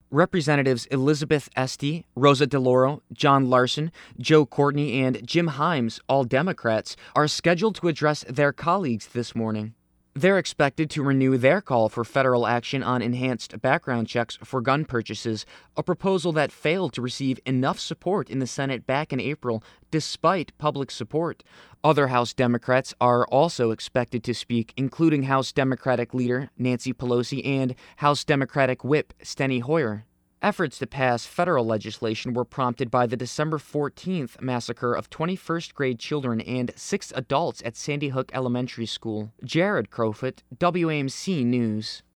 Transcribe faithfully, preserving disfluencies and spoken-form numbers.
Representatives Elizabeth Esty, Rosa DeLauro, John Larson, Joe Courtney, and Jim Himes, all Democrats, are scheduled to address their colleagues this morning. They're expected to renew their call for federal action on enhanced background checks for gun purchases, a proposal that failed to receive enough support in the Senate back in April, despite public support. Other House Democrats are also expected to speak, including House Democratic Leader Nancy Pelosi and House Democratic Whip Steny Hoyer. Efforts to pass federal legislation were prompted by the December fourteenth massacre of twenty first-grade children and six adults at Sandy Hook Elementary School. Jared Crowfoot, W A M C News.